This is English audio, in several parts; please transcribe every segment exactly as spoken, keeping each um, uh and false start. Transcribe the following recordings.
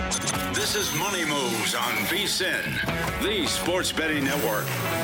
This is Money Moves on VSiN, the sports betting network.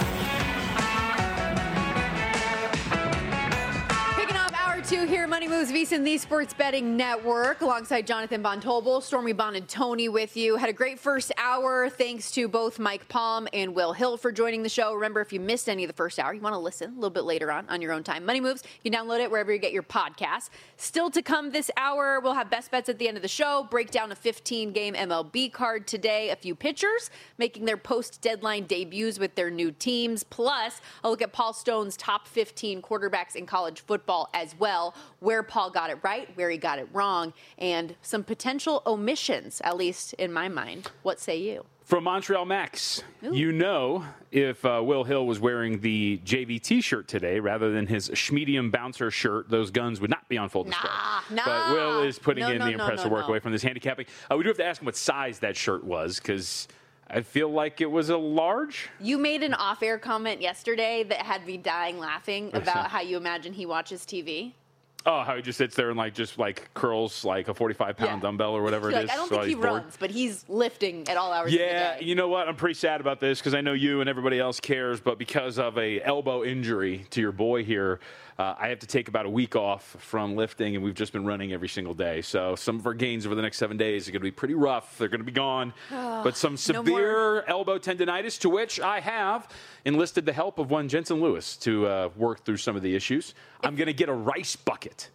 Two here, Money Moves, VSiN, the Sports Betting Network, alongside Jonathan Von Tobel, Stormy Buonantony with you. Had a great first hour. Thanks to both Mike Palm and Will Hill for joining the show. Remember, if you missed any of the first hour, you want to listen a little bit later on on your own time. Money Moves, you can download it wherever you get your podcasts. Still to come this hour, we'll have best bets at the end of the show, break down a fifteen-game M L B card today, a few pitchers making their post-deadline debuts with their new teams. Plus, I'll look at Paul Stone's top fifteen quarterbacks in college football as well. Where Paul got it right, where he got it wrong, and some potential omissions, at least in my mind. What say you? From Montreal Max, Ooh. You know if uh, Will Hill was wearing the J V T shirt today rather than his Schmedium bouncer shirt, those guns would not be on full display. Nah, nah. But Will is putting no, in no, the no, impressive no, work no. away from this handicapping. Uh, we do have to ask him what size that shirt was, because I feel like it was a large. You made an off-air comment yesterday that had me dying laughing about how you imagine he watches T V. Oh, how he just sits there and like just like curls like a forty-five pound Yeah. dumbbell or whatever You're it like, is. I don't so think he he's bored. runs, but he's lifting at all hours Yeah, of the day. you know what? I'm pretty sad about this because I know you and everybody else cares, but because of a elbow injury to your boy here, uh, I have to take about a week off from lifting, and we've just been running every single day. So some of our gains over the next seven days are going to be pretty rough. They're going to be gone. But some severe elbow tendonitis, to which I have enlisted the help of one Jensen Lewis to uh, work through some of the issues. I'm going to get a rice bucket.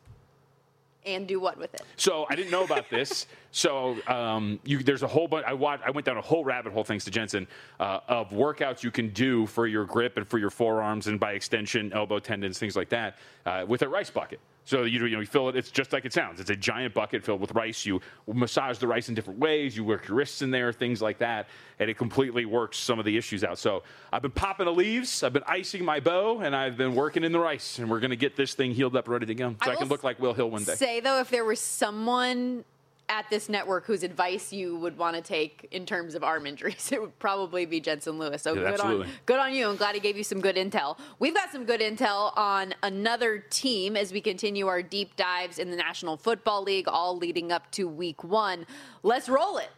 And do what with it? So I didn't know about this. So um, you, there's a whole bunch. I, watched, I went down a whole rabbit hole, thanks to Jensen, uh, of workouts you can do for your grip and for your forearms and by extension, elbow tendons, things like that, uh, with a rice bucket. So you, you know, you fill it. It's just like it sounds. It's a giant bucket filled with rice. You massage the rice in different ways. You work your wrists in there, things like that, and it completely works some of the issues out. So I've been popping the leaves. I've been icing my bow, and I've been working in the rice. And we're going to get this thing healed up, ready to go, so I, I can look like Will Hill one day. Say though, if there was someone at this network whose advice you would want to take in terms of arm injuries, it would probably be Jensen Lewis. So Yeah, good absolutely. on, good on you. I'm glad he gave you some good intel. We've got some good intel on another team as we continue our deep dives in the National Football League, all leading up to week one. Let's roll it.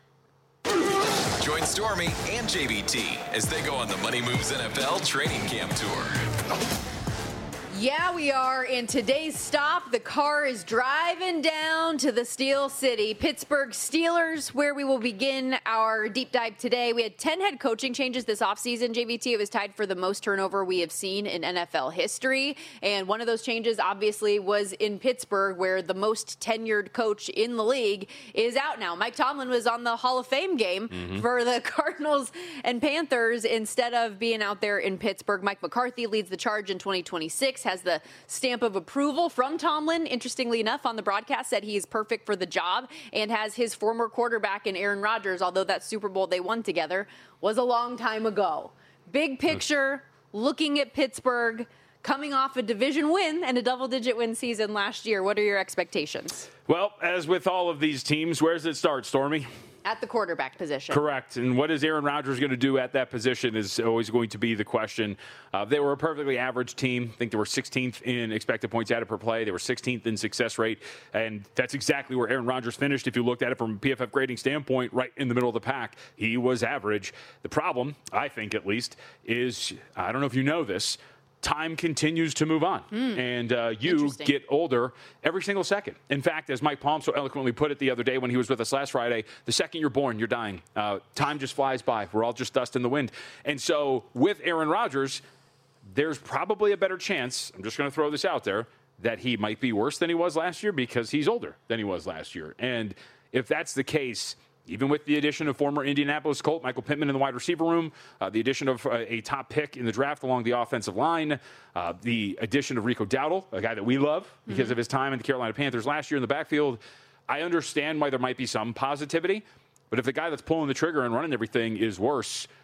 Join Stormy and J V T as they go on the Money Moves N F L training camp tour. Yeah, we are. In today's stop, the car is driving down to the Steel City, Pittsburgh Steelers, where we will begin our deep dive today. We had ten head coaching changes this offseason, J V T. It was tied for the most turnover we have seen in N F L history. And one of those changes, obviously, was in Pittsburgh, where the most tenured coach in the league is out now. Mike Tomlin was on the Hall of Fame game mm-hmm. for the Cardinals and Panthers instead of being out there in Pittsburgh. Mike McCarthy leads the charge in twenty twenty-six, has the stamp of approval from Tomlin, interestingly enough, on the broadcast, said he is perfect for the job, and has his former quarterback in Aaron Rodgers, although that Super Bowl they won together was a long time ago. Big picture, looking at Pittsburgh, coming off a division win and a double-digit win season last year. What are your expectations? Well, as with all of these teams, where does it start, Stormy? At the quarterback position. Correct. And what is Aaron Rodgers going to do at that position is always going to be the question. Uh, they were a perfectly average team. I think they were sixteenth in expected points added per play. They were sixteenth in success rate. And that's exactly where Aaron Rodgers finished. If you looked at it from a P F F grading standpoint, right in the middle of the pack, he was average. The problem, I think at least, is, I don't know if you know this, time continues to move on, mm. and uh, you get older every single second. In fact, as Mike Palm so eloquently put it the other day when he was with us last Friday, the second you're born, you're dying. Uh, time just flies by. We're all just dust in the wind. And so with Aaron Rodgers, there's probably a better chance, I'm just going to throw this out there, that he might be worse than he was last year because he's older than he was last year. And if that's the case, even with the addition of former Indianapolis Colt Michael Pittman in the wide receiver room, uh, the addition of uh, a top pick in the draft along the offensive line, uh, the addition of Rico Dowdle, a guy that we love because mm-hmm. of his time in the Carolina Panthers last year in the backfield, I understand why there might be some positivity. But if the guy that's pulling the trigger and running everything is worse,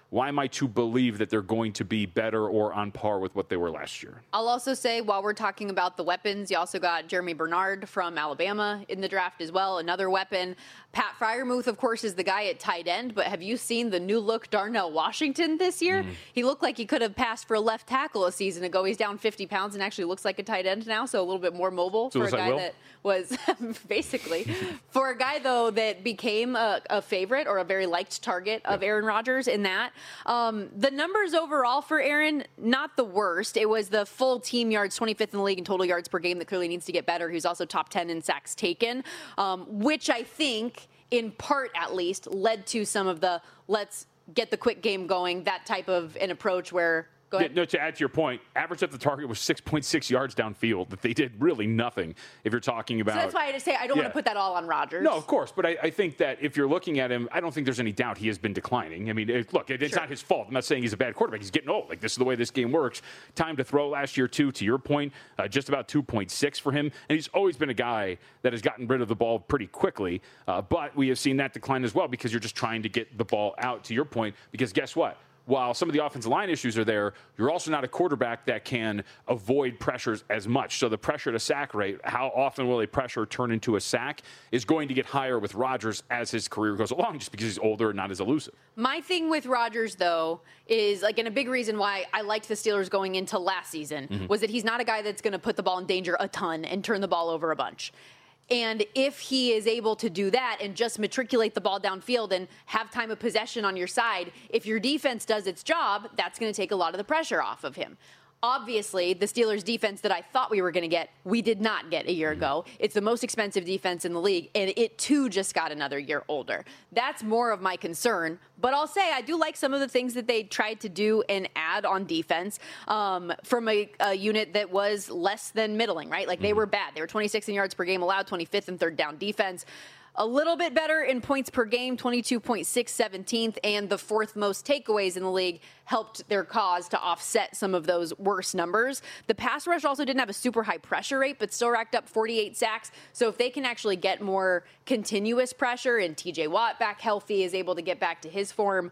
why am I to believe that they're going to be better or on par with what they were last year? I'll also say, while we're talking about the weapons, you also got Jeremy Bernard from Alabama in the draft as well, another weapon. Pat Freiermuth, of course, is the guy at tight end, but have you seen the new look Darnell Washington this year? Mm. He looked like he could have passed for a left tackle a season ago. He's down fifty pounds and actually looks like a tight end now, so a little bit more mobile so for a guy like that was basically for a guy, though, that became a, a favorite or a very liked target of Aaron Rodgers in that. Um, the numbers overall for Aaron, not the worst. It was the full team yards, twenty-fifth in the league in total yards per game, that clearly needs to get better. He was also top ten in sacks taken, um, which I think, in part at least, led to some of the let's get the quick game going, that type of an approach where Go ahead. Yeah, no, to add to your point, average at the target was six point six yards downfield. That they did really nothing. If you're talking about, so that's why I just say I don't yeah. want to put that all on Rodgers. No, of course, but I, I think that if you're looking at him, I don't think there's any doubt he has been declining. I mean, it, look, it, it's sure. not his fault. I'm not saying he's a bad quarterback. He's getting old. Like, this is the way this game works. Time to throw last year too. To your point, uh, just about two point six for him, and he's always been a guy that has gotten rid of the ball pretty quickly. Uh, but we have seen that decline as well because you're just trying to get the ball out. To your point, because guess what? While some of the offensive line issues are there, you're also not a quarterback that can avoid pressures as much. So the pressure to sack rate, how often will a pressure turn into a sack, is going to get higher with Rodgers as his career goes along, just because he's older and not as elusive. My thing with Rodgers, though, is, like, and a big reason why I liked the Steelers going into last season, mm-hmm. was that he's not a guy that's going to put the ball in danger a ton and turn the ball over a bunch. And if he is able to do that and just matriculate the ball downfield and have time of possession on your side, if your defense does its job, that's going to take a lot of the pressure off of him. Obviously, the Steelers' defense that I thought we were going to get, we did not get a year ago. It's the most expensive defense in the league, and it, too, just got another year older. That's more of my concern. But I'll say I do like some of the things that they tried to do and add on defense um, from a, a unit that was less than middling, right? Like, they were bad. They were twenty-sixth in yards per game allowed, twenty-fifth in third down defense. A little bit better in points per game, twenty-two point six, seventeenth, and the fourth most takeaways in the league helped their cause to offset some of those worse numbers. The pass rush also didn't have a super high pressure rate, but still racked up forty-eight sacks. So if they can actually get more continuous pressure and T J Watt back healthy, is able to get back to his form,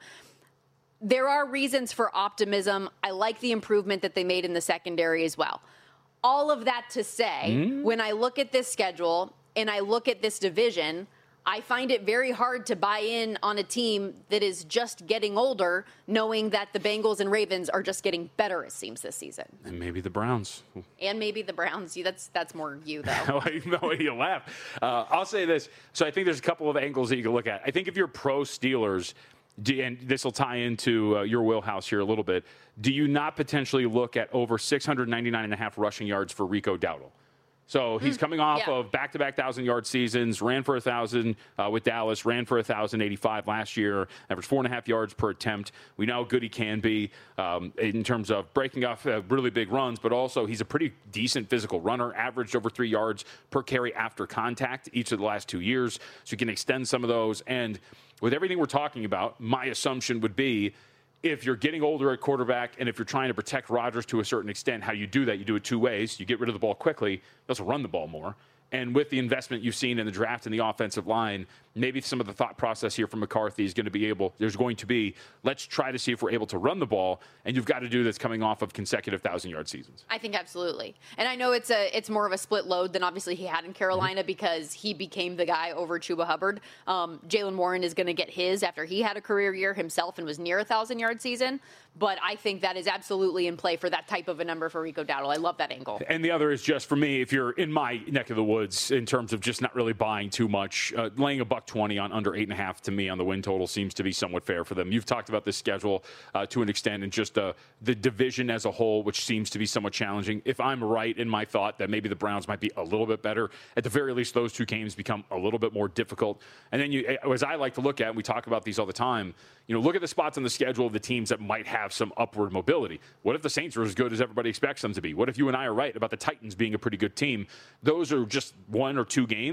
there are reasons for optimism. I like the improvement that they made in the secondary as well. All of that to say, mm. when I look at this schedule and I look at this division, I find it very hard to buy in on a team that is just getting older, knowing that the Bengals and Ravens are just getting better, it seems, this season. And maybe the Browns. And maybe the Browns. You, that's that's more you, though. No way you laugh. Uh, I'll say this. So I think there's a couple of angles that you can look at. I think if you're pro Steelers, and this will tie into uh, your wheelhouse here a little bit, do you not potentially look at over six hundred ninety-nine and a half rushing yards for Rico Dowdle? So he's coming off yeah. of back-to-back thousand-yard seasons, ran for one thousand uh, with Dallas, ran for one thousand eighty-five last year, averaged four and a half yards per attempt. We know how good he can be um, in terms of breaking off uh, really big runs, but also he's a pretty decent physical runner, averaged over three yards per carry after contact each of the last two years. So you can extend some of those. And with everything we're talking about, my assumption would be, if you're getting older at quarterback and if you're trying to protect Rodgers to a certain extent, how you do that, you do it two ways. You get rid of the ball quickly. You also run the ball more. And with the investment you've seen in the draft and the offensive line, maybe some of the thought process here from McCarthy is going to be able, there's going to be, let's try to see if we're able to run the ball. And you've got to do this coming off of consecutive thousand-yard seasons. I think absolutely. And I know it's a it's more of a split load than obviously he had in Carolina mm-hmm. because he became the guy over Chuba Hubbard. Um, Jaylen Warren is going to get his after he had a career year himself and was near a thousand-yard season. But I think that is absolutely in play for that type of a number for Rico Dowdle. I love that angle. And the other is just for me, if you're in my neck of the woods in terms of just not really buying too much, uh, laying a buck twenty on under eight and a half to me on the win total seems to be somewhat fair for them. You've talked about this schedule uh, to an extent and just uh, the division as a whole, which seems to be somewhat challenging. If I'm right in my thought that maybe the Browns might be a little bit better, at the very least, those two games become a little bit more difficult. And then you, as I like to look at, and we talk about these all the time, you know, look at the spots on the schedule of the teams that might have some upward mobility. What if the Saints are as good as everybody expects them to be? What if you and I are right about the Titans being a pretty good team? Those are just one or two games,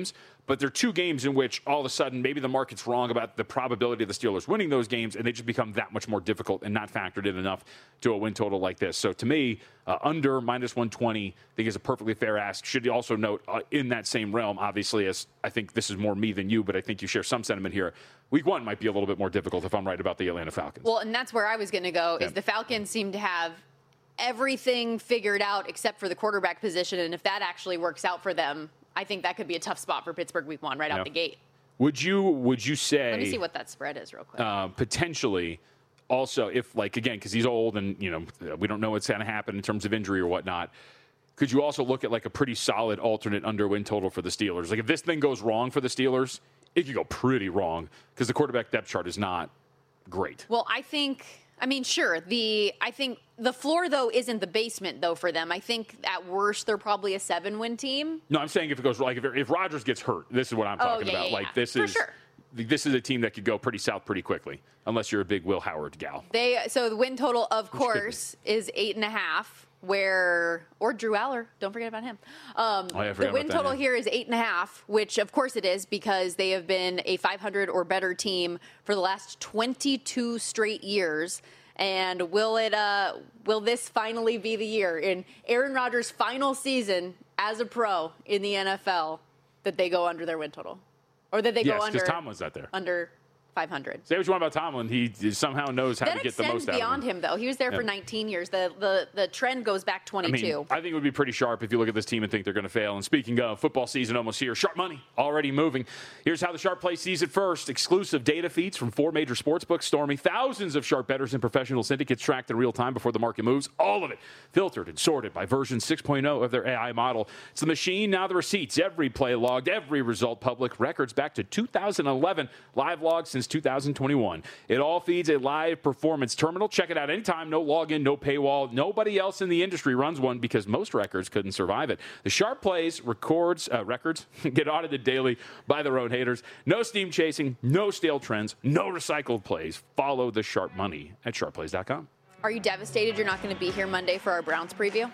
But there are two games in which all of a sudden maybe the market's wrong about the probability of the Steelers winning those games, and they just become that much more difficult and not factored in enough to a win total like this. So to me, uh, under minus one twenty, I think is a perfectly fair ask. Should you also note uh, in that same realm, obviously, as I think this is more me than you, but I think you share some sentiment here. Week one might be a little bit more difficult if I'm right about the Atlanta Falcons. Well, and that's where I was going to go, yeah. is the Falcons seem to have everything figured out except for the quarterback position, and if that actually works out for them, I think that could be a tough spot for Pittsburgh week one right yeah. out the gate. Would you would you say? Let me see what that spread is real quick. Uh, potentially, also, if like again, because he's old and you know we don't know what's going to happen in terms of injury or whatnot. Could you also look at like a pretty solid alternate under win total for the Steelers? Like if this thing goes wrong for the Steelers, it could go pretty wrong because the quarterback depth chart is not great. Well, I think. I mean, sure. The I think the floor, though, isn't the basement, though, for them. I think at worst they're probably a seven-win team. No, I'm saying if it goes like if, if Rodgers gets hurt, this is what I'm talking oh, yeah, about. Yeah, like yeah. this for is sure. this is a team that could go pretty south pretty quickly, unless you're a big Will Howard gal. They so the win total, of Which course, is eight and a half. Where or Drew Aller, don't forget about him. Um, oh, yeah, the win that, total yeah. here is eight and a half, which of course it is because they have been a five hundred or better team for the last twenty-two straight years. And will it? Uh, will this finally be the year in Aaron Rodgers' final season as a pro in the N F L that they go under their win total, or that they yes, go under? Yes, because Tomlin's not there. Under five hundred. Say what you want about Tomlin. He somehow knows how that to get the most out of him. beyond him, though. He was there yeah. for nineteen years. The, the the trend goes back twenty-two. I mean, I think it would be pretty sharp if you look at this team and think they're going to fail. And speaking of football season almost here, sharp money already moving. Here's how the Sharp Play sees it first. Exclusive data feeds from four major sportsbooks, Stormy. Thousands of sharp bettors and professional syndicates tracked in real time before the market moves. All of it filtered and sorted by version six point oh of their A I model. It's the machine, now the receipts. Every play logged, every result public. Records back to two thousand eleven. Live logs since two thousand twenty-one. It all feeds a live performance terminal. Check it out anytime. No login, no paywall. Nobody else in the industry runs one because most records couldn't survive it. The Sharp Plays records uh, records get audited daily by their own haters. No steam chasing, no stale trends, no recycled plays. Follow the Sharp Money at sharp plays dot com. Are you devastated you're not going to be here Monday for our Browns preview?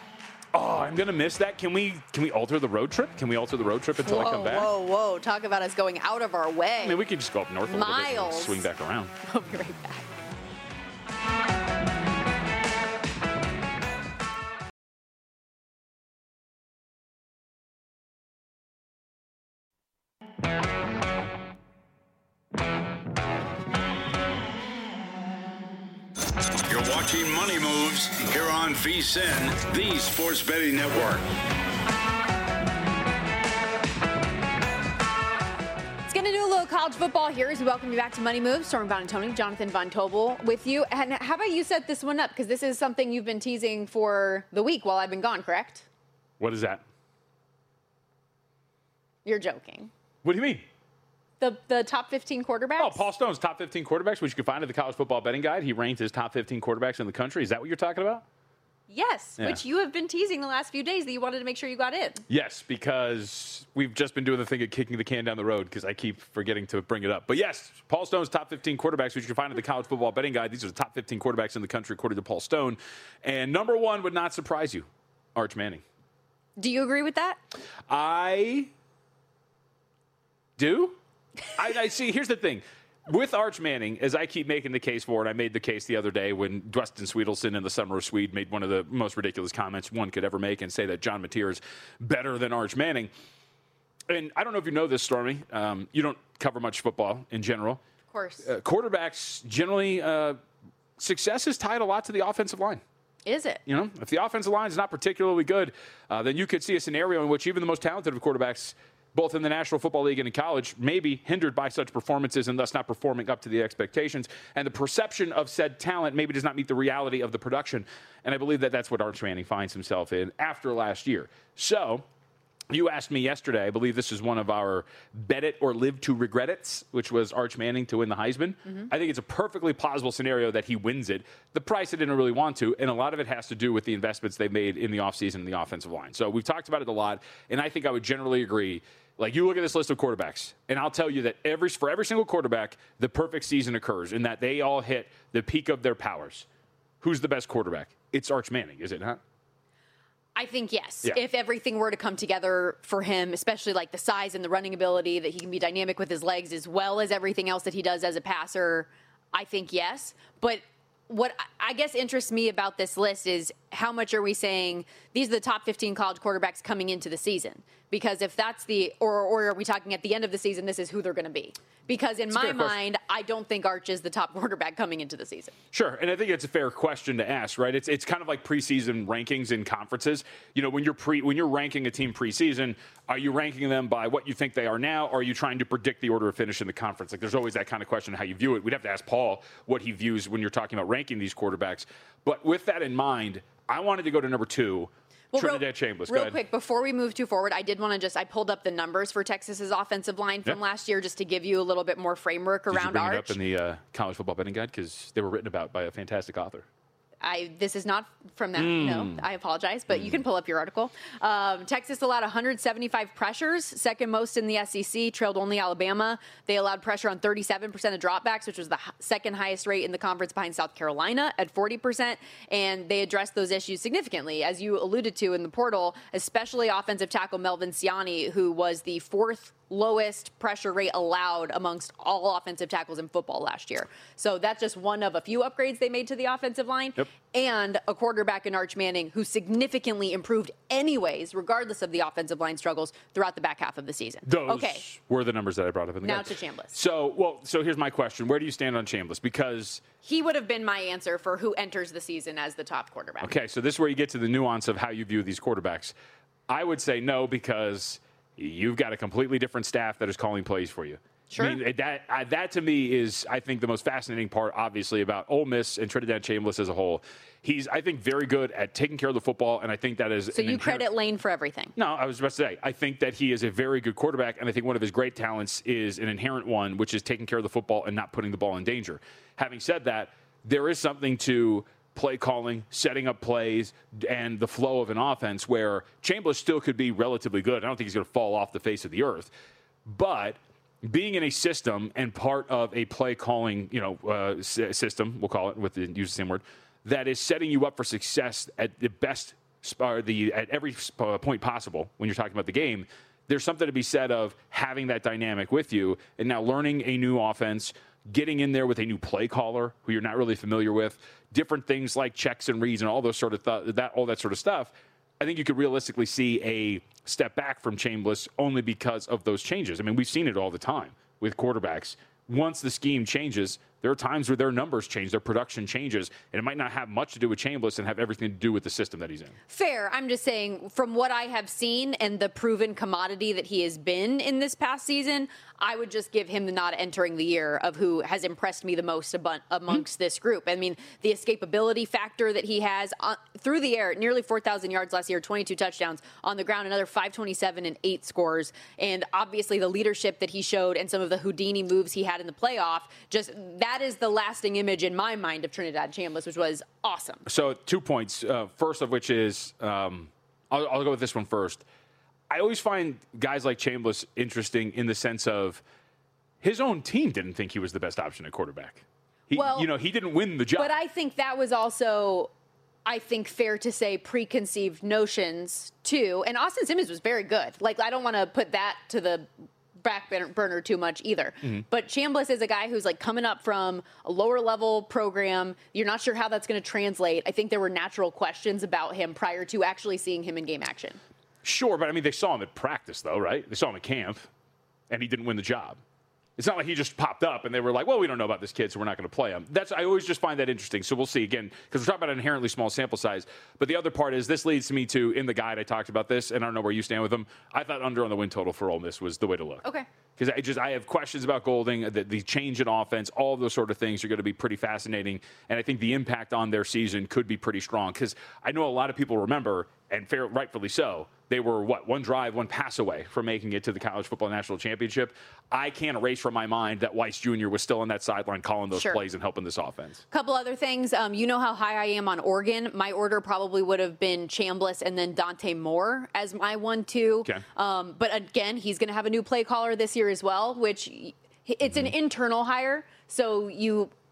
Oh, I'm going to miss that. Can we can we alter the road trip? Can we alter the road trip until whoa, I come back? Whoa, whoa. Talk about us going out of our way. I mean, we could just go up north a little bit and swing back around. We'll be right back. You're watching Money Moves here on V S I N, the Sports Betting Network. It's going to do a little college football here as we welcome you back to Money Moves. Stormy Buonantony, Jonathan Von Tobel with you. And how about you set this one up? Because this is something you've been teasing for the week while I've been gone, correct? What is that? You're joking. What do you mean? The the top fifteen quarterbacks? Oh, Paul Stone's top fifteen quarterbacks, which you can find at the College Football Betting Guide. He ranked his top fifteen quarterbacks in the country. Is that what you're talking about? Yes, Yeah. which you have been teasing the last few days that you wanted to make sure you got in. Yes, because we've just been doing the thing of kicking the can down the road because I keep forgetting to bring it up. But yes, Paul Stone's top fifteen quarterbacks, which you can find at the College Football Betting Guide. These are the top fifteen quarterbacks in the country, according to Paul Stone. And number one would not surprise you, Arch Manning. Do you agree with that? I do. I, I see. Here's the thing. With Arch Manning, as I keep making the case for it, I made the case the other day when Dustin Swedelson in the Summer of Swede made one of the most ridiculous comments one could ever make and say that John Mateer is better than Arch Manning. And I don't know if you know this, Stormy. Um, you don't cover much football in general. Of course. Uh, quarterbacks, generally, uh, success is tied a lot to the offensive line. Is it? You know, if the offensive line is not particularly good, uh, then you could see a scenario in which even the most talented of quarterbacks, both in the National Football League and in college, may be hindered by such performances and thus not performing up to the expectations. And the perception of said talent maybe does not meet the reality of the production. And I believe that that's what Arch Manning finds himself in after last year. So you asked me yesterday, I believe this is one of our bet it or live to regret it's, which was Arch Manning to win the Heisman. Mm-hmm. I think it's a perfectly plausible scenario that he wins it. The price I didn't really want to, and a lot of it has to do with the investments they've made in the offseason and the offensive line. So we've talked about it a lot, and I think I would generally agree. Like, you look at this list of quarterbacks, and I'll tell you that every for every single quarterback, the perfect season occurs in that they all hit the peak of their powers. Who's the best quarterback? It's Arch Manning, is it not? I think yes. Yeah. If everything were to come together for him, especially like the size and the running ability, that he can be dynamic with his legs as well as everything else that he does as a passer, I think yes. But what I guess interests me about this list is how much are we saying these are the top fifteen college quarterbacks coming into the season? Because if that's the, or, or are we talking at the end of the season, this is who they're going to be? Because in my mind, I don't think Arch is the top quarterback coming into the season. Sure, and I think it's a fair question to ask, right? It's it's kind of like preseason rankings in conferences. You know, when you're pre when you're ranking a team preseason, are you ranking them by what you think they are now, or are you trying to predict the order of finish in the conference? Like, there's always that kind of question of how you view it. We'd have to ask Paul what he views when you're talking about ranking these quarterbacks. But with that in mind, I wanted to go to number two. Well, Trinidad real, Chambers. Real quick, before we move too forward, I did want to just, I pulled up the numbers for Texas's offensive line from yep. last year just to give you a little bit more framework did around you bring Arch. it up in the uh, college football betting guide? Because they were written about by a fantastic author. I, this is not from that. Mm. No, I apologize, but mm. you can pull up your article. Um, Texas allowed one hundred seventy-five pressures, second most in the S E C, trailed only Alabama. They allowed pressure on thirty-seven percent of dropbacks, which was the h- second highest rate in the conference behind South Carolina at forty percent. And they addressed those issues significantly, as you alluded to in the portal, especially offensive tackle Melvin Siani, who was the fourth lowest pressure rate allowed amongst all offensive tackles in football last year. So that's just one of a few upgrades they made to the offensive line. Yep. And a quarterback in Arch Manning who significantly improved anyways, regardless of the offensive line struggles throughout the back half of the season. Those okay. were the numbers that I brought up in the Now guide. to Chambliss. So, well, so here's my question. Where do you stand on Chambliss? Because he would have been my answer for who enters the season as the top quarterback. Okay, so this is where you get to the nuance of how you view these quarterbacks. I would say no, because you've got a completely different staff that is calling plays for you. Sure. I mean, that, uh, that to me is, I think, the most fascinating part, obviously, about Ole Miss and Trinidad Chambliss as a whole. He's, I think, very good at taking care of the football, and I think that is... So you inherent- credit Lane for everything? No, I was about to say, I think that he is a very good quarterback, and I think one of his great talents is an inherent one, which is taking care of the football and not putting the ball in danger. Having said that, there is something to play calling, setting up plays, and the flow of an offense where Chambliss still could be relatively good. I don't think he's going to fall off the face of the earth. But being in a system and part of a play calling, you know, uh, system, we'll call it, with the use the same word, that is setting you up for success at the best, or the at every point possible when you're talking about the game, there's something to be said of having that dynamic with you and now learning a new offense, getting in there with a new play caller who you're not really familiar with, different things like checks and reads and all those sort of th- that all that sort of stuff. I think you could realistically see a step back from Chambliss only because of those changes. I mean, we've seen it all the time with quarterbacks. Once the scheme changes, there are times where their numbers change, their production changes, and it might not have much to do with Chambliss and have everything to do with the system that he's in. Fair. I'm just saying, from what I have seen and the proven commodity that he has been in this past season, I would just give him the nod entering the year of who has impressed me the most amongst mm-hmm. this group. I mean, the escapability factor that he has on, through the air, nearly four thousand yards last year, twenty-two touchdowns on the ground, another five twenty-seven and eight scores. And obviously the leadership that he showed and some of the Houdini moves he had in the playoff, just that is the lasting image in my mind of Trinidad Chambliss, which was awesome. So two points. Uh, first of which is, um, I'll, I'll go with this one first. I always find guys like Chambliss interesting in the sense of his own team didn't think he was the best option at quarterback. He, well, you know, he didn't win the job. But I think that was also, I think, fair to say preconceived notions too. And Austin Simmons was very good. Like, I don't want to put that to the back burner too much either. Mm-hmm. But Chambliss is a guy who's like coming up from a lower level program. You're not sure how that's going to translate. I think there were natural questions about him prior to actually seeing him in game action. Sure, but I mean, they saw him at practice, though, right? They saw him at camp, and he didn't win the job. It's not like he just popped up and they were like, well, we don't know about this kid, so we're not going to play him. That's I always just find that interesting. So we'll see, again, because we're talking about an inherently small sample size. But the other part is this leads to me to, in the guide, I talked about this, and I don't know where you stand with them. I thought under on the win total for Ole Miss was the way to look. Okay. Because I just I have questions about Golding, the, the change in offense, all of those sort of things are going to be pretty fascinating. And I think the impact on their season could be pretty strong. Because I know a lot of people remember, and fair, rightfully so, they were, what, one drive, one pass away from making it to the College Football National Championship. I can't erase from my mind that Weiss Junior was still on that sideline calling those sure. plays and helping this offense. Couple other things. Um, you know how high I am on Oregon. My order probably would have been Chambliss and then Dante Moore as my one two. Okay. Um, but again, he's going to have a new play caller this year as well, which it's mm-hmm. an internal hire. So you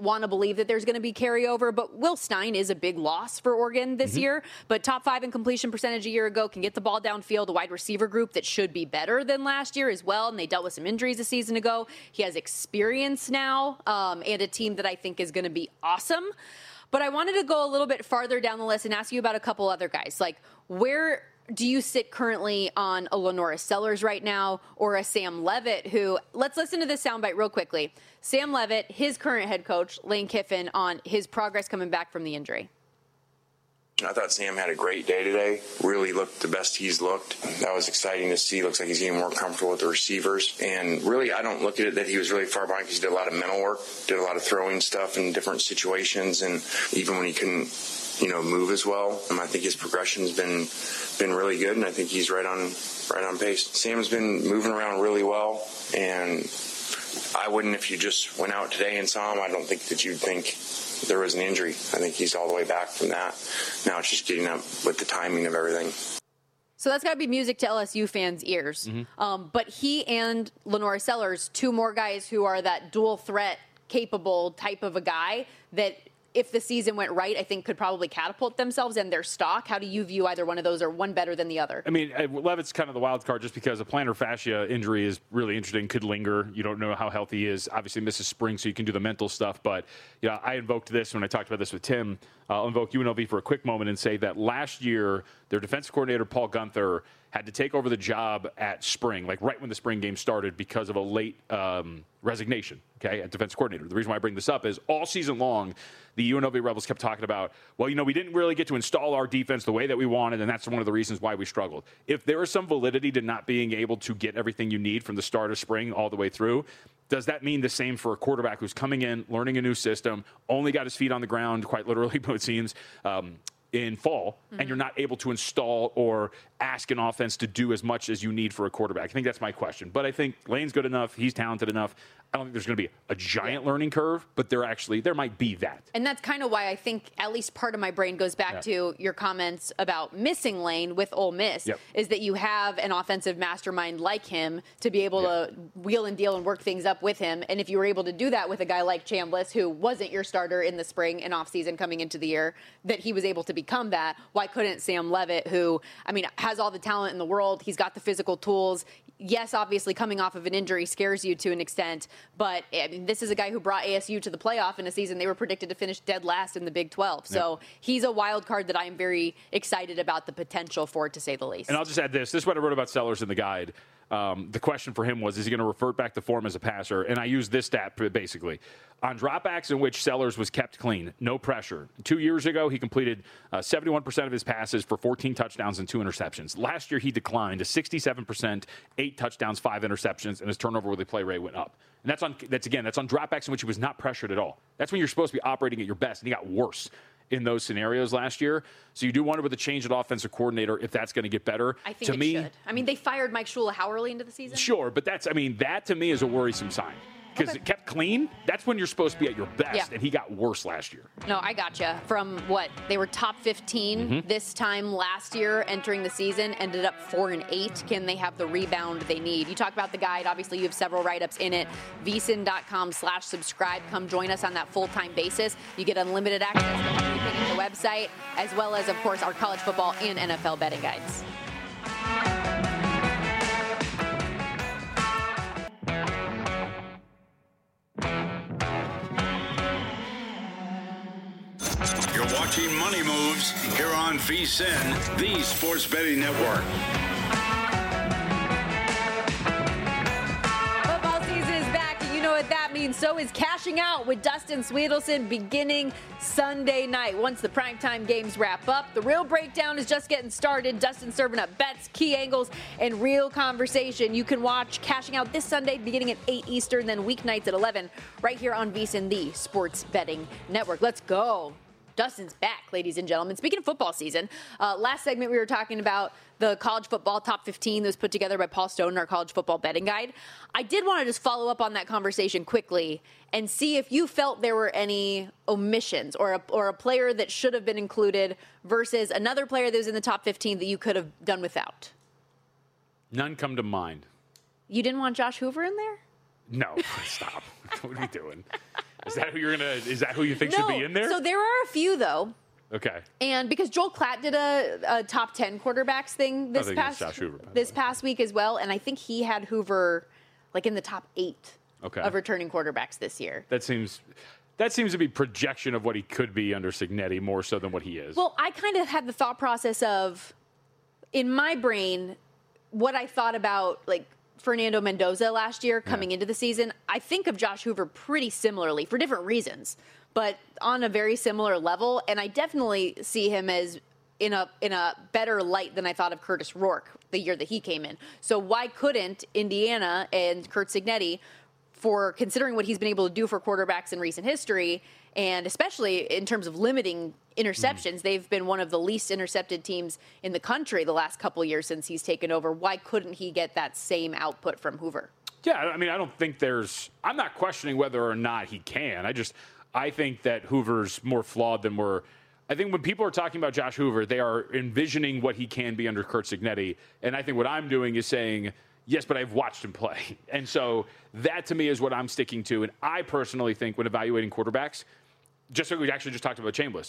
want to believe that there's going to be carryover, but Will Stein is a big loss for Oregon this mm-hmm. year. But top five in completion percentage a year ago, can get the ball downfield, a wide receiver group that should be better than last year as well, and they dealt with some injuries a season ago. He has experience now, um, and a team that I think is going to be awesome. But I wanted to go a little bit farther down the list and ask you about a couple other guys. Like, where do you sit currently on a Lenora Sellers right now, or a Sam Levitt who, let's listen to this soundbite real quickly. Sam Levitt, his current head coach, Lane Kiffin, on his progress coming back from the injury. I thought Sam had a great day today. Really looked the best he's looked. That was exciting to see. Looks like he's getting more comfortable with the receivers. And really, I don't look at it that he was really far behind because he did a lot of mental work, did a lot of throwing stuff in different situations, and even when he couldn't, you know, move as well. Um, I think his progression's been been really good, and I think he's right on right on pace. Sam's been moving around really well, and I wouldn't, if you just went out today and saw him, I don't think that you'd think there was an injury. I think he's all the way back from that. Now it's just getting up with the timing of everything. So that's got to be music to L S U fans' ears. Mm-hmm. Um, but he and Lenora Sellers, two more guys who are that dual threat capable type of a guy that, if the season went right, I think could probably catapult themselves and their stock. How do you view either one of those, or one better than the other? I mean, Levitt's kind of the wild card just because a plantar fascia injury is really interesting, could linger. You don't know how healthy he is. Obviously misses spring, so you can do the mental stuff. But, you know, I invoked this when I talked about this with Tim. Uh, I'll invoke U N L V for a quick moment and say that last year, their defensive coordinator, Paul Gunther, had to take over the job at spring, like right when the spring game started, because of a late um, resignation, okay, at defensive coordinator. The reason why I bring this up is all season long, the U N L V Rebels kept talking about, well, you know, we didn't really get to install our defense the way that we wanted, and that's one of the reasons why we struggled. If there is some validity to not being able to get everything you need from the start of spring all the way through, does that mean the same for a quarterback who's coming in, learning a new system, only got his feet on the ground, quite literally, it seems, um, in fall, mm-hmm. and you're not able to install or ask an offense to do as much as you need for a quarterback? I think that's my question. But I think Lane's good enough. He's talented enough. I don't think there's going to be a giant yeah. learning curve, but there actually, there might be that. And that's kind of why I think at least part of my brain goes back yeah. to your comments about missing Lane with Ole Miss, yep. is that you have an offensive mastermind like him to be able yeah. to wheel and deal and work things up with him. And if you were able to do that with a guy like Chambliss, who wasn't your starter in the spring and offseason coming into the year, that he was able to become that, why couldn't Sam Levitt, who, I mean, has all the talent in the world, he's got the physical tools. Yes, obviously coming off of an injury scares you to an extent, but I mean, this is a guy who brought A S U to the playoff in a season they were predicted to finish dead last in the Big twelve. So yep. he's a wild card that I am very excited about the potential for, to say the least. And I'll just add this. This is what I wrote about Sellers in the guide. Um, the question for him was, is he going to revert back to form as a passer? And I used this stat basically. On dropbacks in which Sellers was kept clean, no pressure. Two years ago, he completed uh, seventy-one percent of his passes for fourteen touchdowns and two interceptions. Last year, he declined to sixty-seven percent, eight touchdowns, five interceptions, and his turnover with the play rate went up. And that's on that's again, that's on dropbacks in which he was not pressured at all. That's when you're supposed to be operating at your best, and he got worse in those scenarios last year. So you do wonder with the change at offensive coordinator if that's going to get better. I think to it me, should. I mean, they fired Mike Shula how early into the season? Sure, but that's, I mean, that to me is a worrisome sign. Because okay. it kept clean, that's when you're supposed to be at your best, yeah. and he got worse last year. No, I gotcha. From what? They were top fifteen mm-hmm. this time last year entering the season, ended up four and eight. Can they have the rebound they need? You talk about the guide. Obviously, you have several write-ups in it. V S I N dot com slash subscribe. Come join us on that full-time basis. You get unlimited access to everything in the website, as well as, of course, our college football and N F L betting guides. You're watching Money Moves here on V S I N, the Sports Betting Network. Football season is back, and you know what that means. So is cashing out with Dustin Swedelson beginning Sunday night. Once the primetime games wrap up, the real breakdown is just getting started. Dustin serving up bets, key angles, and real conversation. You can watch Cashing Out this Sunday beginning at eight Eastern, then weeknights at eleven, right here on V S I N, the Sports Betting Network. Let's go. Dustin's back, ladies and gentlemen. Speaking of football season, uh, last segment we were talking about the college football top fifteen that was put together by Paul Stone in our college football betting guide. I did want to just follow up on that conversation quickly and see if you felt there were any omissions or a, or a player that should have been included versus another player that was in the top fifteen that you could have done without. None come to mind. You didn't want Josh Hoover in there? No, stop. What are you doing? Is that who you're gonna? Is that who you think no, should be in there? So there are a few though. Okay. And because Joel Klatt did a, a top ten quarterbacks thing this past Hoover, this past week as well, and I think he had Hoover like in the top eight okay. of returning quarterbacks this year. That seems that seems to be projection of what he could be under Cignetti more so than what he is. Well, I kind of had the thought process of, in my brain, what I thought about like Fernando Mendoza last year coming yeah. into the season. I think of Josh Hoover pretty similarly for different reasons, but on a very similar level. And I definitely see him as in a in a better light than I thought of Curtis Rourke the year that he came in. So why couldn't Indiana and Curt Cignetti, for considering what he's been able to do for quarterbacks in recent history, and especially in terms of limiting interceptions, mm. they've been one of the least intercepted teams in the country the last couple of years since he's taken over. Why couldn't he get that same output from Hoover? Yeah, I mean, I don't think there's – I'm not questioning whether or not he can. I just – I think that Hoover's more flawed than we're – I think when people are talking about Josh Hoover, they are envisioning what he can be under Curt Cignetti. And I think what I'm doing is saying, yes, but I've watched him play. And so that, to me, is what I'm sticking to. And I personally think when evaluating quarterbacks, just like we actually just talked about Chambliss,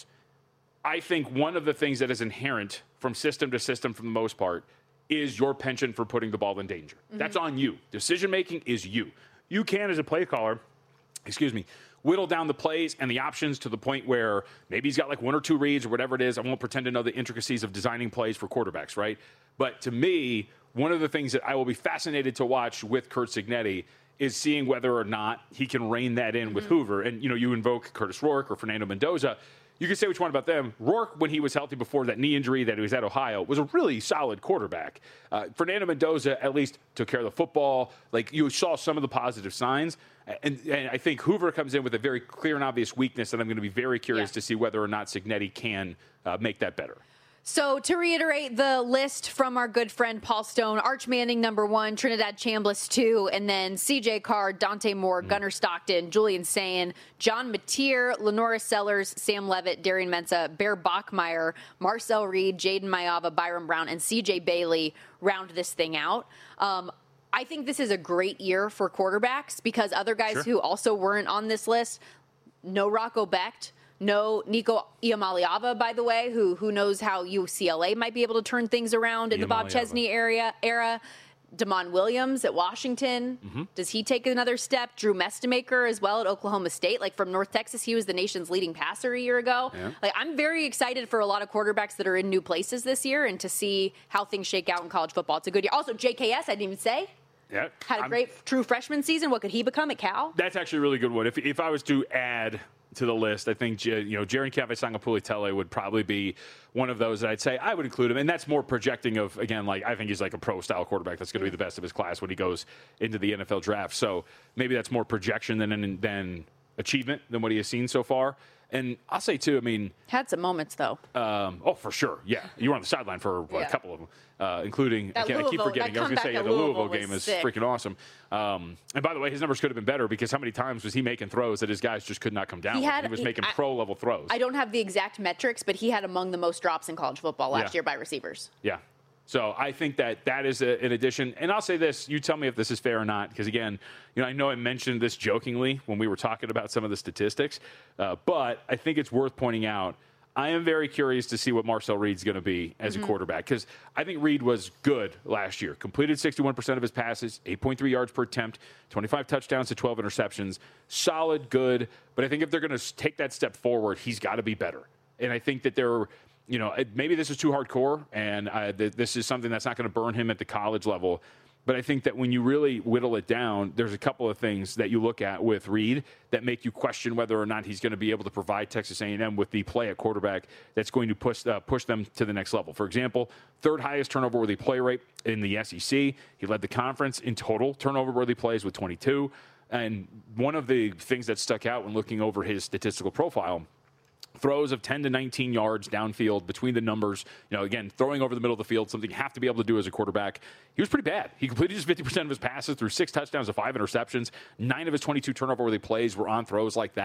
I think one of the things that is inherent from system to system for the most part is your penchant for putting the ball in danger. Mm-hmm. That's on you. Decision-making is you. You can, as a play caller, excuse me, whittle down the plays and the options to the point where maybe he's got like one or two reads or whatever it is. I won't pretend to know the intricacies of designing plays for quarterbacks, right? But to me, one of the things that I will be fascinated to watch with Curt Cignetti is seeing whether or not he can rein that in mm-hmm. with Hoover. And, you know, you invoke Curtis Rourke or Fernando Mendoza. You can say which one about them. Rourke, when he was healthy before that knee injury that he was at Ohio, was a really solid quarterback. Uh, Fernando Mendoza at least took care of the football. Like, you saw some of the positive signs. And, and I think Hoover comes in with a very clear and obvious weakness, and I'm going to be very curious yeah. to see whether or not Cignetti can uh, make that better. So to reiterate the list from our good friend Paul Stone, Arch Manning, number one, Trinidad Chambliss, two, and then C J Carr, Dante Moore, mm. Gunnar Stockton, Julian Sayin, John Mateer, Lenora Sellers, Sam Levitt, Darian Mensah, Bear Bachmeyer, Marcel Reed, Jaden Mayava, Byron Brown, and C J Bailey round this thing out. Um, I think this is a great year for quarterbacks because other guys sure. who also weren't on this list, no Rocco Becht, no Nico Iamaleava, by the way, who who knows how U C L A might be able to turn things around in the Bob Chesney area era. Damon Williams at Washington. Mm-hmm. Does he take another step? Drew Mestemaker as well at Oklahoma State. Like from North Texas, he was the nation's leading passer a year ago. Yeah. Like I'm very excited for a lot of quarterbacks that are in new places this year and to see how things shake out in college football. It's a good year. Also, J K S, I didn't even say. Yeah, had a I'm, great true freshman season. What could he become at Cal? That's actually a really good one. If if I was to add to the list, I think you know Jerry Cavasanga-Pulitele would probably be one of those that I'd say I would include him, and that's more projecting of again like I think he's like a pro style quarterback that's going to be the best of his class when he goes into the N F L draft. So maybe that's more projection than than achievement than what he has seen so far. And I'll say too, I mean, had some moments though. Um, oh, for sure, yeah. You were on the sideline for yeah. a couple of them, uh, including I, I keep forgetting. I was going to say yeah, the Louisville, Louisville game is sick. freaking awesome. Um, and by the way, his numbers could have been better because how many times was he making throws that his guys just could not come down? He, with? had, he was he, making I, pro level throws. I don't have the exact metrics, but he had among the most drops in college football last yeah. year by receivers. Yeah. So I think that that is a, an addition. And I'll say this, you tell me if this is fair or not, because, again, you know, I know I mentioned this jokingly when we were talking about some of the statistics, uh, but I think it's worth pointing out. I am very curious to see what Marcel Reed's going to be as mm-hmm. a quarterback, because I think Reed was good last year. Completed sixty-one percent of his passes, eight point three yards per attempt, twenty-five touchdowns to twelve interceptions. Solid, good. But I think if they're going to take that step forward, he's got to be better. And I think that they're – you know, maybe this is too hardcore, and uh, th- this is something that's not going to burn him at the college level. But I think that when you really whittle it down, there's a couple of things that you look at with Reed that make you question whether or not he's going to be able to provide Texas A and M with the play at quarterback that's going to push uh, push them to the next level. For example, third highest turnover-worthy play rate in the S E C. He led the conference in total turnover-worthy plays with twenty-two. And one of the things that stuck out when looking over his statistical profile, throws of ten to nineteen yards downfield between the numbers. You know, again, throwing over the middle of the field, something you have to be able to do as a quarterback. He was pretty bad. He completed just fifty percent of his passes through six touchdowns and five interceptions. Nine of his twenty-two turnover-worthy plays were on throws like that.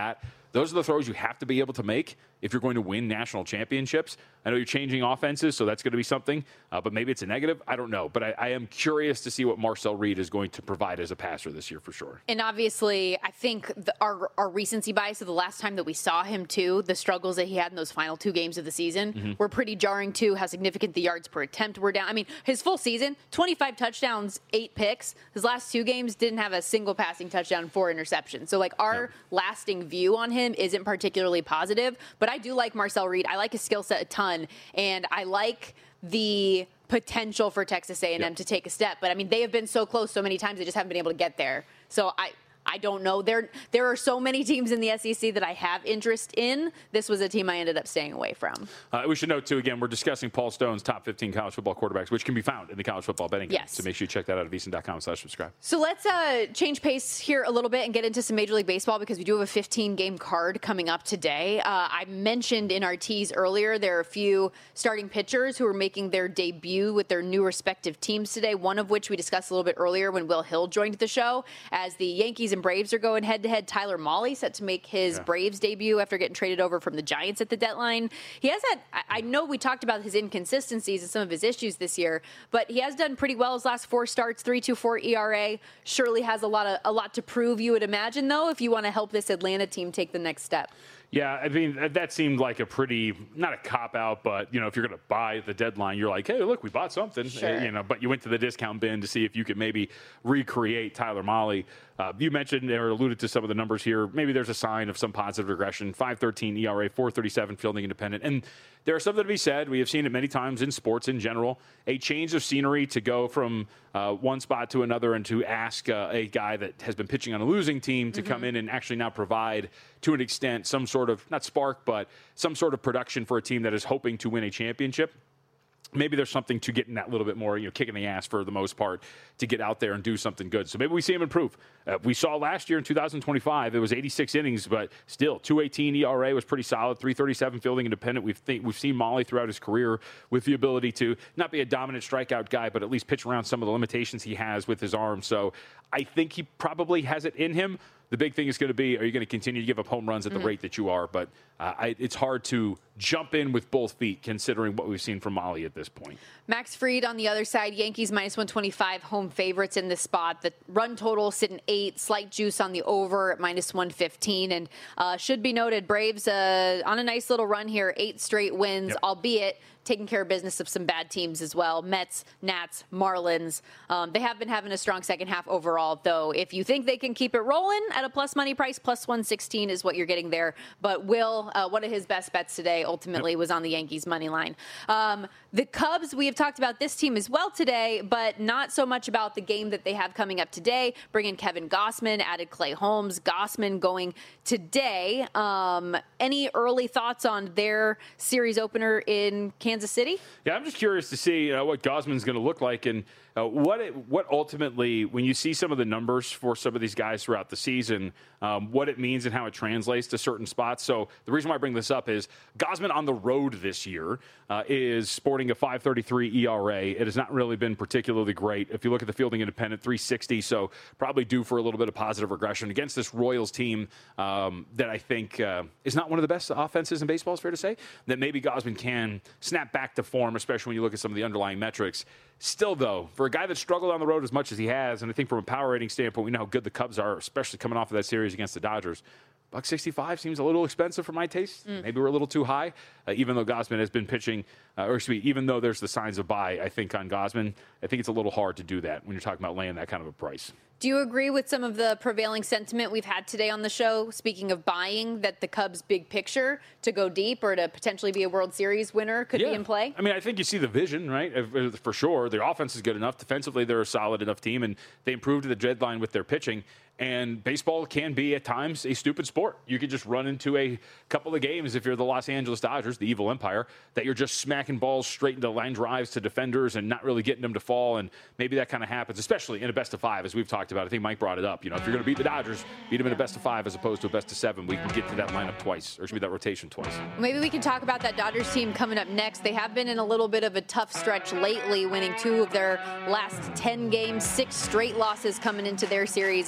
Those are the throws you have to be able to make if you're going to win national championships. I know you're changing offenses, so that's going to be something, uh, but maybe it's a negative. I don't know. But I, I am curious to see what Marcel Reed is going to provide as a passer this year for sure. And obviously, I think the, our, our recency bias of the last time that we saw him, too, the struggles that he had in those final two games of the season mm-hmm. were pretty jarring, too, how significant the yards per attempt were down. I mean, his full season, twenty-five touchdowns, eight picks. His last two games didn't have a single passing touchdown, four interceptions. So, like, our no. lasting view on him isn't particularly positive. But I do like Marcel Reed. I like his skill set a ton, and I like the potential for Texas A and M yep. to take a step. But, I mean, they have been so close so many times, they just haven't been able to get there. So I I don't know. There there are so many teams in the S E C that I have interest in. This was a team I ended up staying away from. Uh, we should note, too, again, we're discussing Paul Stone's top fifteen college football quarterbacks, which can be found in the college football betting game. Yes. So make sure you check that out at vsin.com slash subscribe. So let's uh, change pace here a little bit and get into some Major League Baseball because we do have a fifteen-game card coming up today. Uh, I mentioned in our tease earlier there are a few starting pitchers who are making their debut with their new respective teams today, one of which we discussed a little bit earlier when Will Hill joined the show. As the Yankees and Braves are going head-to-head, Tyler Mahle set to make his yeah. Braves debut after getting traded over from the Giants at the deadline. He has had, I know we talked about his inconsistencies and some of his issues this year, but he has done pretty well his last four starts, three point two four E R A. Surely has a lot of a lot to prove, you would imagine, though, if you want to help this Atlanta team take the next step. Yeah, I mean, that seemed like a pretty, not a cop-out, but, you know, if you're going to buy at the deadline, you're like, hey, look, we bought something. Sure. You know, but you went to the discount bin to see if you could maybe recreate Tyler Mahle. Uh, you mentioned or alluded to some of the numbers here. Maybe there's a sign of some positive regression. five thirteen E R A, four thirty-seven fielding independent. And there is something to be said. We have seen it many times in sports in general. A change of scenery to go from uh, one spot to another and to ask uh, a guy that has been pitching on a losing team to mm-hmm. come in and actually now provide, to an extent, some sort of, not spark, but some sort of production for a team that is hoping to win a championship. Maybe there's something to getting that little bit more, you know, kicking the ass for the most part to get out there and do something good. So maybe we see him improve. Uh, we saw last year in two thousand twenty-five, it was eighty-six innings, but still two eighteen E R A was pretty solid, three thirty-seven fielding independent. We've th- we've seen Mahle throughout his career with the ability to not be a dominant strikeout guy, but at least pitch around some of the limitations he has with his arm. So I think he probably has it in him. The big thing is going to be, are you going to continue to give up home runs at the mm-hmm. rate that you are? But uh, I, it's hard to jump in with both feet considering what we've seen from Mahle at this point. Max Fried on the other side, Yankees minus one twenty-five, home favorites in this spot. The run total sitting eight, slight juice on the over at minus one fifteen. And uh, should be noted, Braves uh, on a nice little run here, eight straight wins, yep. albeit taking care of business of some bad teams as well. Mets, Nats, Marlins. Um, they have been having a strong second half overall, though. If you think they can keep it rolling at a plus money price, plus one sixteen is what you're getting there. But Will, uh, one of his best bets today ultimately yep. was on the Yankees money line. Um, the Cubs, we have talked about this team as well today, but not so much about the game that they have coming up today. Bring in Kevin Gausman, added Clay Holmes. Gausman going today. Um, any early thoughts on their series opener in Kansas City? Yeah, I'm just curious to see uh, what Gausman's going to look like and uh, what it, what ultimately, when you see some of the numbers for some of these guys throughout the season, um, what it means and how it translates to certain spots. So the reason why I bring this up is Gausman on the road this year uh, is sporting a five thirty-three E R A. It has not really been particularly great. If you look at the fielding independent, three sixty, so probably due for a little bit of positive regression against this Royals team um, that I think uh, is not one of the best offenses in baseball, it's fair to say, that maybe Gausman can snap back to form, especially when you look at some of the underlying metrics. Still, though, for a guy that struggled on the road as much as he has, and I think from a power rating standpoint, we know how good the Cubs are, especially coming off of that series against the Dodgers. Buck sixty-five seems a little expensive for my taste. Mm. Maybe we're a little too high, uh, even though Gausman has been pitching, uh, or excuse me, even though there's the signs of buy, I think, on Gausman, I think it's a little hard to do that when you're talking about laying that kind of a price. Do you agree with some of the prevailing sentiment we've had today on the show, speaking of buying, that the Cubs' big picture to go deep or to potentially be a World Series winner could yeah. be in play? I mean, I think you see the vision, right, for sure. Their offense is good enough. Defensively, they're a solid enough team, and they improved at the deadline with their pitching. And baseball can be, at times, a stupid sport. You could just run into a couple of games if you're the Los Angeles Dodgers, the evil empire, that you're just smacking balls straight into line drives to defenders and not really getting them to fall. And maybe that kind of happens, especially in a best of five, as we've talked about. I think Mike brought it up. You know, if you're going to beat the Dodgers, beat them in a best of five as opposed to a best of seven. We can get to that lineup twice, or should be that rotation twice. Maybe we can talk about that Dodgers team coming up next. They have been in a little bit of a tough stretch lately, winning two of their last ten games, six straight losses coming into their series against the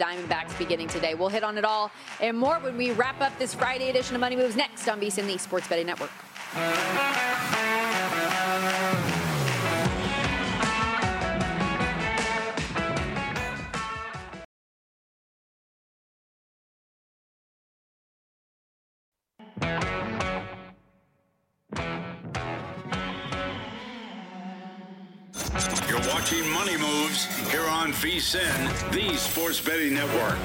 Diamondbacks beginning today. We'll hit on it all and more when we wrap up this Friday edition of Money Moves next on VSiN, the Sports Betting Network. You're watching Money Moves here on VSiN, the Sports Betting Network.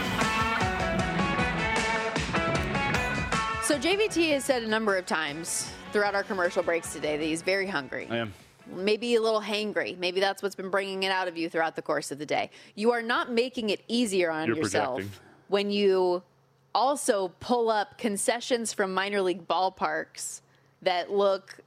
So J V T has said a number of times throughout our commercial breaks today that he's very hungry. I am. Maybe a little hangry. Maybe that's what's been bringing it out of you throughout the course of the day. You are not making it easier on You're yourself projecting. when you also pull up concessions from minor league ballparks that look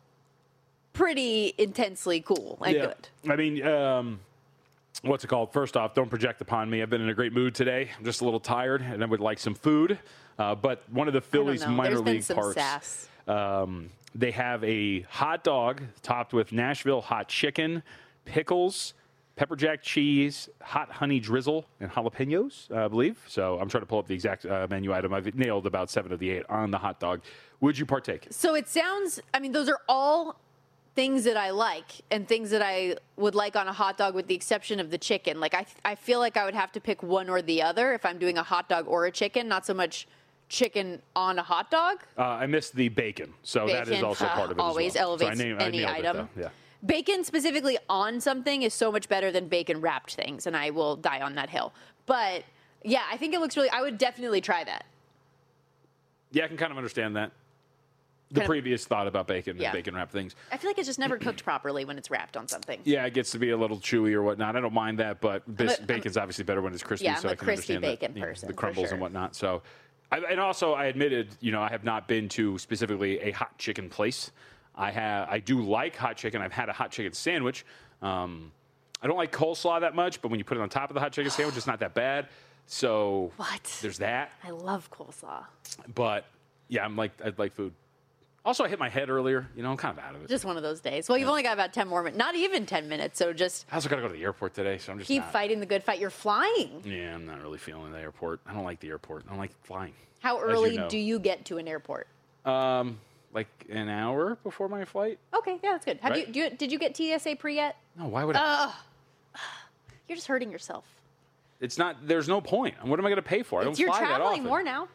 pretty intensely cool and Yeah. good. I mean, um, what's it called? First off, don't project upon me. I've been in a great mood today. I'm just a little tired, and I would like some food. Uh, but one of the Phillies know. minor There's been league some parks, sass. um, they have a hot dog topped with Nashville hot chicken, pickles, pepper jack cheese, hot honey drizzle, and jalapenos, I believe. So I'm trying to pull up the exact uh, menu item. I've nailed about seven of the eight on the hot dog. Would you partake? So it sounds, I mean, those are all things that I like and things that I would like on a hot dog with the exception of the chicken. Like, I, I feel like I would have to pick one or the other if I'm doing a hot dog or a chicken, not so much chicken on a hot dog. Uh, I missed the bacon, so that is Bacon, also uh, part of it always as well. elevates so I named, I any nailed it, item. though. Yeah. Bacon specifically on something is so much better than bacon wrapped things, and I will die on that hill. But yeah, I think it looks really, I would definitely try that. Yeah, I can kind of understand that. The Kind of- previous thought about bacon Yeah. and bacon wrap things. I feel like it's just never cooked properly when it's wrapped on something. Yeah, it gets to be a little chewy or whatnot. I don't mind that, but bis- I'm a- bacon's obviously better when it's crispy, Yeah, so I'm I a can crispy understand bacon that, you know, person, the for crumbles sure. and whatnot. So, I, and also I admitted, you know, I have not been to specifically a hot chicken place. I have, I do like hot chicken. I've had a hot chicken sandwich. Um, I don't like coleslaw that much, but when you put it on top of the hot chicken sandwich, it's not that bad. So What? there's that. I love coleslaw. But yeah, I'm like, I'd like food. Also, I hit my head earlier. You know, I'm kind of out of it. Just one of those days. Well, you've only got about ten more minutes. Not even ten minutes, so just I also got to go to the airport today, so I'm just keep not, fighting the good fight. You're flying. Yeah, I'm not really feeling the airport. I don't like the airport. I don't like flying. How as you early know. do you get to an airport? Um, like an hour before my flight. Okay, yeah, that's good. Have Right? you, do you did you get T S A pre yet? No, why would I? You're just hurting yourself. It's not. There's no point. What am I going to pay for? I It's, don't you're fly that traveling often. more now.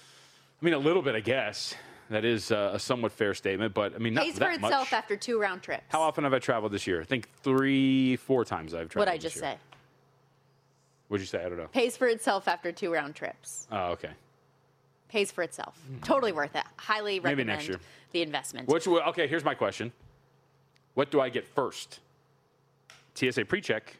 I mean, a little bit, I guess. That is uh, a somewhat fair statement, but I mean, not Pays for that itself much. after two round trips. How often have I traveled this year? I think three, four times I've traveled. What'd I this just year. say? What'd you say? I don't know. Pays for itself after two round trips. Oh, okay. Pays for itself. Totally worth it. Highly Maybe recommend next year. the investment. Which? Okay, here's my question. What do I get first? T S A pre-check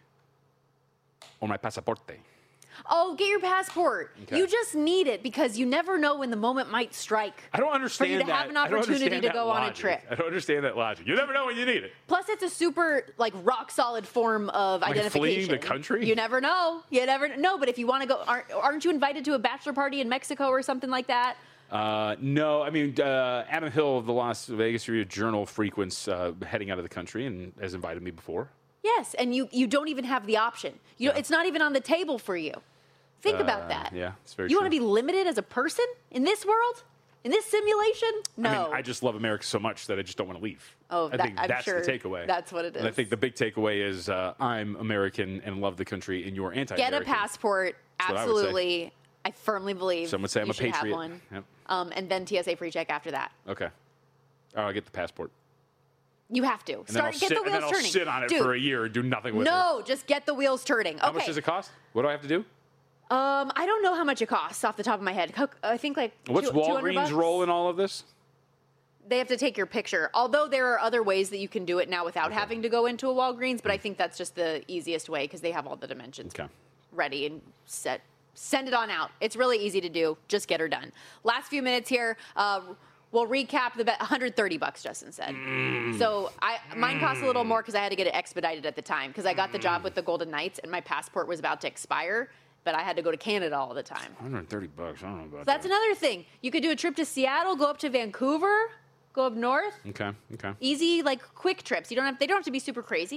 or my pasaporte? Oh, get your passport. Okay. You just need it because you never know when the moment might strike. I don't understand For you to that. have an I don't opportunity understand to that go on a logic. trip. I don't understand that logic. You never know when you need it. Plus, it's a super like rock solid form of Like identification. fleeing the country? You never know. You never know. But if you want to go, aren't, aren't you invited to a bachelor party in Mexico or something like that? Uh, no, I mean, uh, Adam Hill of the Las Vegas Review Journal frequents uh, heading out of the country and has invited me before. Yes, and you you don't even have the option. You know, it's not even on the table for you. Think about Uh, that. yeah, it's very You true. want to be limited as a person in this world, in this simulation? No. I mean, I just love America so much that I just don't want to leave. Oh, I that- think I'm that's sure the takeaway. that's what it And I is. think the big takeaway is uh, I'm American and love the country, and you're anti-American. Get a passport. That's what I would say. Absolutely. I firmly believe Some would say I'm you a should have patriot. one. Yep. Um, and then T S A free check after that. Okay. All right, I'll get the passport. You have to. And then Start I'll get sit, the and wheels then I'll turning. sit on it Dude, for a year and do nothing with it. no, just get the wheels turning. Okay. How much does it cost? What do I have to do? Um, I don't know how much it costs off the top of my head. Co- I think like What's two- two hundred Walgreens' bucks. role in all of this? They have to take your picture. Although there are other ways that you can do it now without having to go into a Walgreens, but I think that's just the easiest way because they have all the dimensions Okay. ready and set. Send it on out. It's really easy to do. Just get her done. Last few minutes here. Uh, we'll recap the bet. one hundred thirty bucks, Justin said. Mm. So I mine cost a little more because I had to get it expedited at the time because I got the job with the Golden Knights and my passport was about to expire, but I had to go to Canada all the time. one hundred thirty bucks. I don't know about That's that. another thing. You could do a trip to Seattle, go up to Vancouver, go up north. Okay. Okay. Easy, like quick trips. You don't have. They don't have to be super crazy.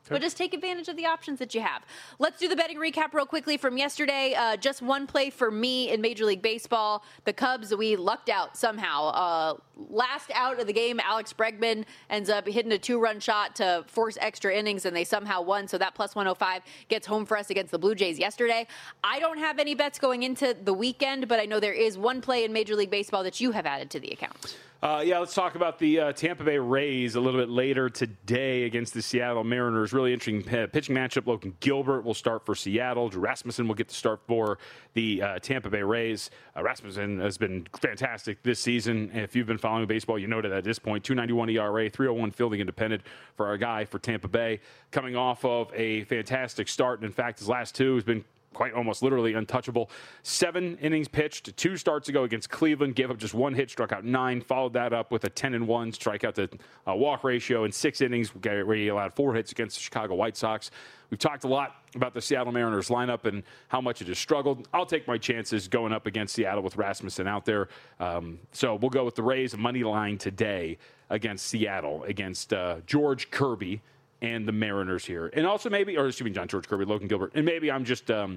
But just take advantage of the options that you have. Let's do the betting recap real quickly from yesterday. Uh, just one play for me in Major League Baseball. The Cubs, we lucked out somehow. Uh, last out of the game, Alex Bregman ends up hitting a two-run shot to force extra innings, and they somehow won. So that plus one oh five gets home for us against the Blue Jays yesterday. I don't have any bets going into the weekend, but I know there is one play in Major League Baseball that you have added to the account. Uh, yeah, let's talk about the uh, Tampa Bay Rays a little bit later today against the Seattle Mariners. Really interesting p- pitching matchup. Logan Gilbert will start for Seattle. Drew Rasmussen will get the start for the uh, Tampa Bay Rays. Uh, Rasmussen has been fantastic this season. If you've been following baseball, you know that at this point, two ninety-one E R A, three oh one fielding independent for our guy for Tampa Bay, coming off of a fantastic start. And in fact, his last two has been quite almost literally untouchable. Seven innings pitched, two starts ago against Cleveland, gave up just one hit, struck out nine, followed that up with a ten and one strikeout to uh, walk ratio in six innings, where he allowed four hits against the Chicago White Sox. We've talked a lot about the Seattle Mariners lineup and how much it has struggled. I'll take my chances going up against Seattle with Rasmussen out there. Um, so we'll go with the Rays money line today against Seattle, against uh, George Kirby and the Mariners here. And also maybe, or excuse me, John George Kirby, Logan Gilbert. And maybe I'm just, um,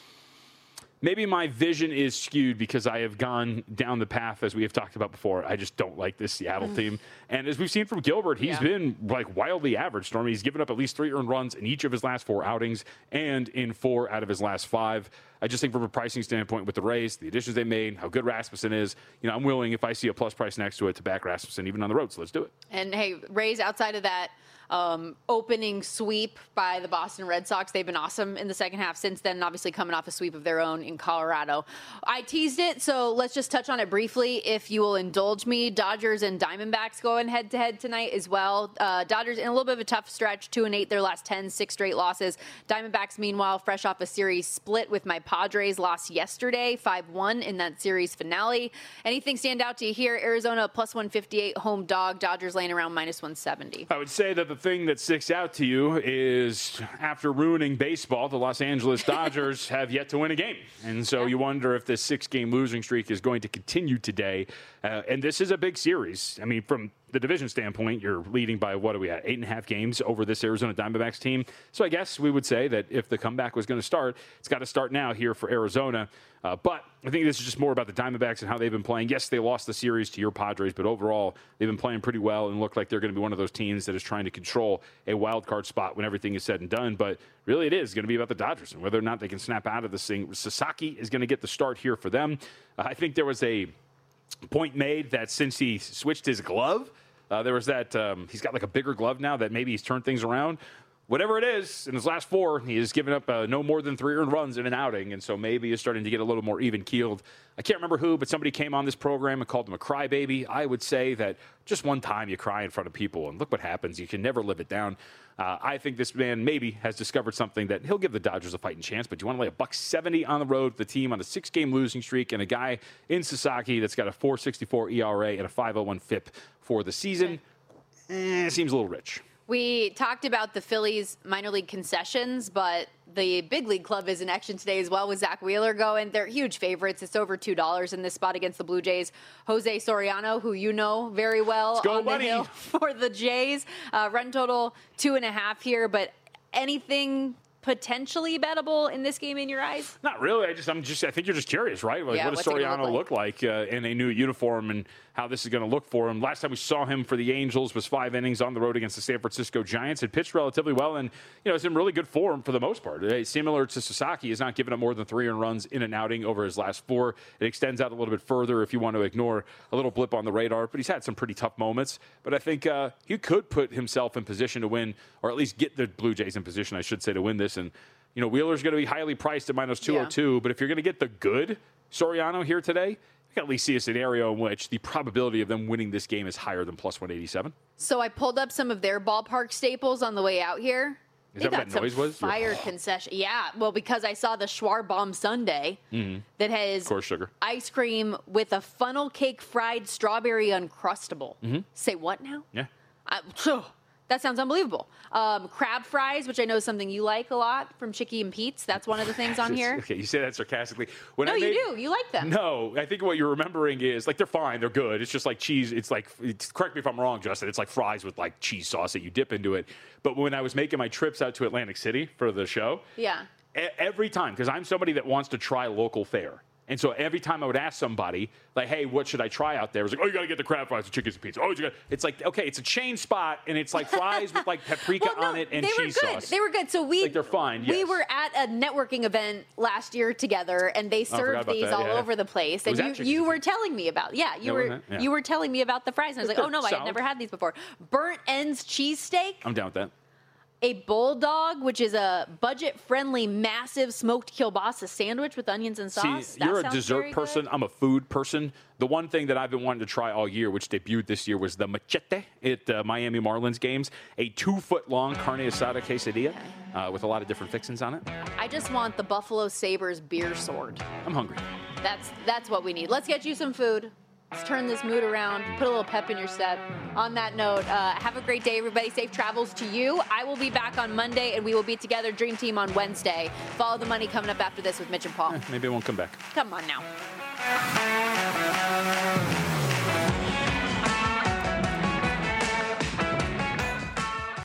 maybe my vision is skewed because I have gone down the path, as we have talked about before. I just don't like this Seattle mm. team. And as we've seen from Gilbert, he's yeah. been like wildly average, Stormy. He's given up at least three earned runs in each of his last four outings and in four out of his last five. I just think from a pricing standpoint with the Rays, the additions they made, how good Rasmussen is, you know, I'm willing, if I see a plus price next to it, to back Rasmussen even on the road. So let's do it. And hey, Rays outside of that, Um, opening sweep by the Boston Red Sox. They've been awesome in the second half since then, obviously coming off a sweep of their own in Colorado. I teased it, so let's just touch on it briefly if you will indulge me. Dodgers and Diamondbacks going head-to-head tonight as well. Uh, Dodgers in a little bit of a tough stretch, two and eight their last ten, six straight losses. Diamondbacks, meanwhile, fresh off a series split with my Padres, lost yesterday, five one in that series finale. Anything stand out to you here? Arizona plus one fifty-eight home dog, Dodgers laying around minus one seventy. I would say that the thing that sticks out to you is after ruining baseball, the Los Angeles Dodgers have yet to win a game. And so yeah. you wonder if this six-game losing streak is going to continue today. Uh, and this is a big series. I mean, from the division standpoint, you're leading by, what are we at, eight and a half games over this Arizona Diamondbacks team. So I guess we would say that if the comeback was going to start, it's got to start now here for Arizona. Uh, but I think this is just more about the Diamondbacks and how they've been playing. Yes, they lost the series to your Padres, but overall, they've been playing pretty well and look like they're going to be one of those teams that is trying to control a wild card spot when everything is said and done. But really, it is going to be about the Dodgers and whether or not they can snap out of this thing. Sasaki is going to get the start here for them. Uh, I think there was a point made that since he switched his glove, uh, there was that um, he's got like a bigger glove now that maybe he's turned things around. Whatever it is, in his last four, he has given up uh, no more than three earned runs in an outing, and so maybe he's starting to get a little more even-keeled. I can't remember who, but somebody came on this program and called him a crybaby. I would say that just one time you cry in front of people, and look what happens. You can never live it down. Uh, I think this man maybe has discovered something that he'll give the Dodgers a fighting chance, but you want to lay a buck seventy on the road with the team on a six-game losing streak and a guy in Sasaki that's got a four sixty-four E R A and a five oh one F I P for the season. Eh, seems a little rich. We talked about the Phillies minor league concessions, but the big league club is in action today as well with Zach Wheeler going. They're huge favorites. It's over two dollars in this spot against the Blue Jays. Jose Soriano, who you know very well, Let's go, on buddy. the hill for the Jays. Uh, run total two and a half here, but anything potentially bettable in this game in your eyes? Not really. I just, I'm just, I think you're just curious, right? Like, yeah, what does Soriano look like, look like uh, in a new uniform, and how this is going to look for him? Last time we saw him for the Angels was five innings on the road against the San Francisco Giants. Had pitched relatively well, and you know, it's in really good form for the most part. Uh, similar to Sasaki, he's not given up more than three earned runs in an outing over his last four. It extends out a little bit further if you want to ignore a little blip on the radar, but he's had some pretty tough moments. But I think uh, he could put himself in position to win, or at least get the Blue Jays in position, I should say, to win this. And you know, Wheeler's going to be highly priced at minus two oh two, yeah. But if you're going to get the good Soriano here today, you can at least see a scenario in which the probability of them winning this game is higher than plus one eighty-seven. So I pulled up some of their ballpark staples on the way out here. Is they that what that noise was? Fire concession. Yeah, well, because I saw the Schwarbomb Sundae mm-hmm. that has of course, sugar. Ice cream with a funnel cake fried strawberry Uncrustable. Mm-hmm. Say what now? Yeah. I, phew, That sounds unbelievable. Um, crab fries, which I know is something you like a lot from Chicky and Pete's. That's one of the things on here. Okay, you say that sarcastically. When no, I made, you do. You like them. No, I think what you're remembering is, like, they're fine. They're good. It's just like cheese. It's like, it's, correct me if I'm wrong, Justin. It's like fries with, like, cheese sauce that you dip into it. But when I was making my trips out to Atlantic City for the show, yeah, e- every time, because I'm somebody that wants to try local fare. And so every time I would ask somebody, like, hey, what should I try out there? It was like, oh, you got to get the crab fries, the chickens and pizza. Oh, you got. It's like, okay, it's a chain spot, and it's like fries with like paprika well, no, on it and they cheese were good. sauce. They were good. So we, like they're fine. We yes. were at a networking event last year together, and they served oh, these that, all yeah. over the place. And you, you were telling me about, yeah, you no, were yeah. you were telling me about the fries, and I was like, oh no, I had never had these before. Burnt ends cheesesteak. I'm down with that. A bulldog, which is a budget-friendly, massive smoked kielbasa sandwich with onions and sauce. See, that you're a dessert very person. good. I'm a food person. The one thing that I've been wanting to try all year, which debuted this year, was the machete at uh, Miami Marlins games. A two-foot-long carne asada quesadilla uh, with a lot of different fixings on it. I just want the Buffalo Sabres beer sword. I'm hungry. That's that's what we need. Let's get you some food. Let's turn this mood around, put a little pep in your step. On that note, uh, have a great day, everybody. Safe travels to you. I will be back on Monday, and we will be together, Dream Team, on Wednesday. Follow the money coming up after this with Mitch and Paul. Eh, maybe I won't come back. Come on now.